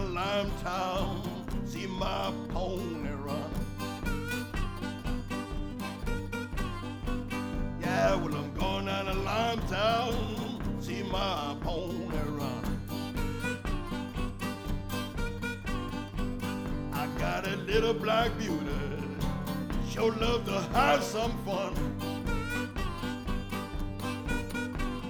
down Limetown, see my pony run. Yeah, well, I'm going down to Limetown, see my pony run. I got a little black beauty, sure love to have some fun.